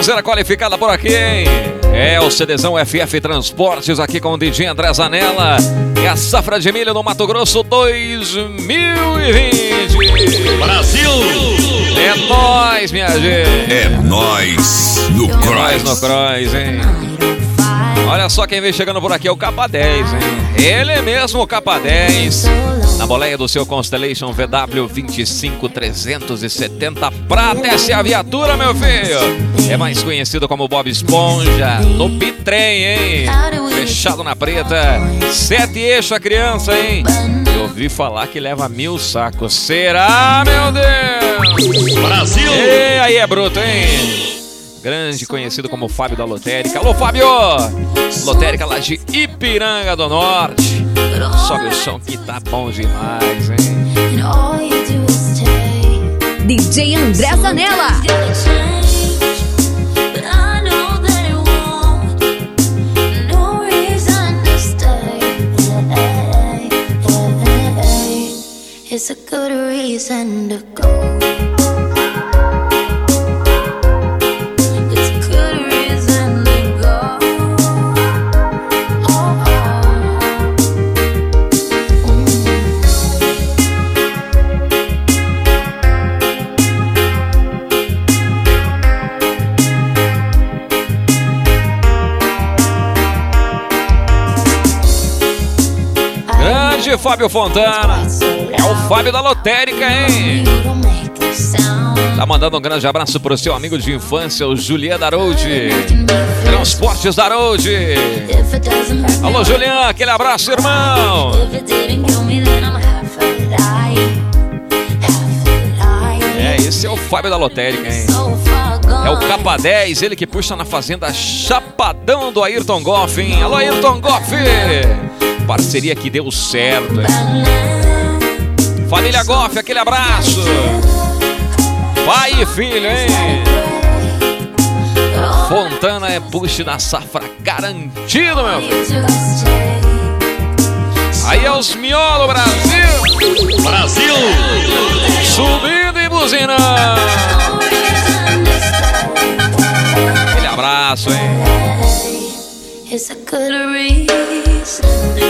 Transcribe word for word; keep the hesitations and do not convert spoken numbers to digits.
Topzera qualificada por aqui, hein? É o CDzão F F Transportes aqui com o D J André Zanella. É a safra de milho no Mato Grosso dois mil e vinte. Brasil! É nóis, minha gente. É nóis no É Cross. nóis no Cross, hein? Olha só quem vem chegando por aqui, é o Capa dez, hein? Ele mesmo, o Capa dez. Na boleia do seu Constellation V W vinte e cinco trezentos e setenta prata. Essa é a viatura, meu filho. É mais conhecido como Bob Esponja. No bitrem, hein? Fechado na preta. Sete eixos a criança, hein? Eu ouvi falar que leva mil sacos. Será, meu Deus? Brasil! E aí é bruto, hein? Grande, conhecido como Fábio da Lotérica. Alô, Fábio! Lotérica lá de Ipiranga do Norte. Sobe o som que tá bom demais, hein? D J André Zanella. It's a good reason to go. Fábio Fontana, é o Fábio da Lotérica, hein? Tá mandando um grande abraço pro seu amigo de infância, o Julian Daroude. Transportes Daroude. Alô, Julian, aquele abraço, irmão. É, esse é o Fábio da Lotérica, hein? É o Capa dez, ele que puxa na fazenda Chapadão do Ayrton Goff, hein? Alô, Ayrton Goff! Parceria que deu certo, hein? Família Goff, aquele abraço. Pai e filho, hein? Fontana é push na safra garantido, meu filho. Aí é os miolos, Brasil. Brasil! Subindo e buzinando. Aquele abraço, hein? It's a good reason.